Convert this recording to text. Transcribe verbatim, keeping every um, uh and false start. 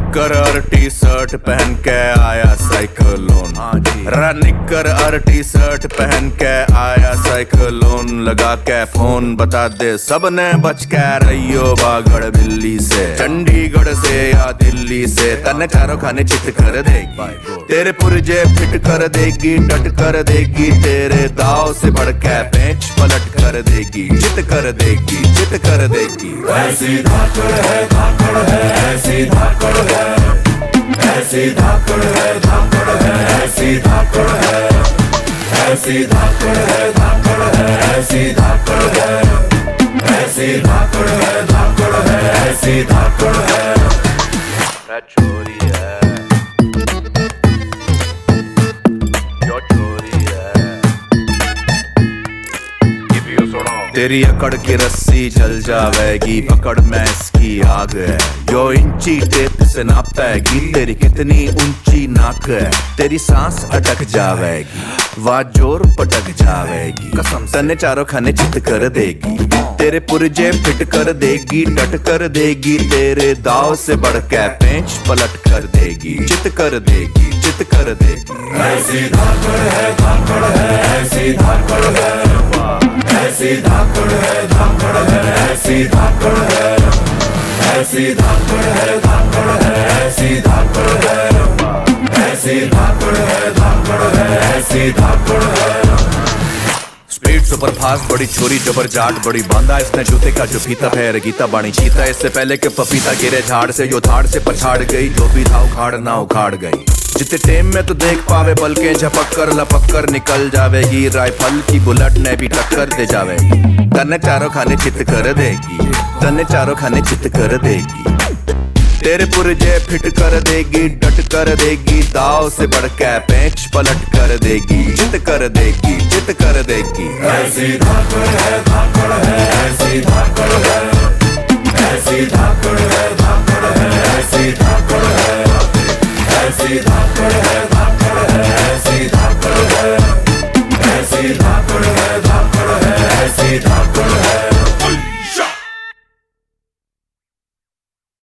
निक्कर और T shirt पहन के आया साइक्लोन। निक्कर और टी शर्ट पहन के आया साइक्लोन। लगा के फोन बता दे सबने बच के रहियो बागड़ बिल्ली से। चंडीगढ़ से या दिल्ली से तन्ने चारों खाने चित कर देगी। तेरे पुरजे फिट कर देगी, टट कर देगी। तेरे दाव से बढ़ के पेंच पलट कर देगी। चित कर देगी, चित कर देगी। ऐसी धाकड़ है, धाकड़ है, ऐसी धाकड़ है, ऐसी धाकड़ है, धाकड़ है, ऐसी धाकड़ है, ऐसी धाकड़ है, धाकड़ है, ऐसी धाकड़ है, ऐसी धाकड़ है, धाकड़ है, ऐसी धाकड़ है। चोरी है जो चोरी है। तेरी अकड़ की रस्सी जल जावेगी, पकड़ में इसकी आग है। जो इंची टेप से नापेगी, तेरी कितनी ऊंची नाक है। तेरी सांस अटक जावेगी, वाह जोर पटक जावेगी। कसम तन्ने चारों खाने चित कर देगी। तेरे पुरजे फिट कर देगी, टट कर देगी। तेरे दाव से बढ़ के पेंच पलट कर देगी। चित कर देगी, चित कर देगी। ऐसी धाकड़ है, धाकड़ है, ऐसी धाकड़ है, ऐसी धाकड़ है, धाकड़ है, ऐसी धाकड़ है, ऐसी धाकड़ है, धाकड़ है, ऐसी धाकड़ है, ऐसी धाकड़ है, धाकड़ है, ऐसी धाकड़ है। स्पीड सुपर फास्ट बड़ी छोरी जबर जाट बड़ी बांधा इसने जूते का जो फीता है। गीता बाणी चीता इससे पहले के पपीता गिरे झाड़ से। यो धाड़ से पछाड़ गई, जो भी था उखाड़ ना उखाड़ गई। जितने टेम में तो देख पावे बल के झपक कर लपक कर निकल जावेगी। राइफल की बुलेट ने भी टक्कर दे जावेगी। तन्ने चारों खाने चित कर देगी, तन्ने चारों खाने चित कर देगी। तेरे पुरजे फिट कर देगी, डट कर देगी। दाव से बढ़ के पेंच पलट कर देगी। चित कर देगी, चित कर देगी। ऐसी धाकड़ है, धाकड़ है, ऐसी धाकड़ है, ऐसी धाकड़ है, धाकड़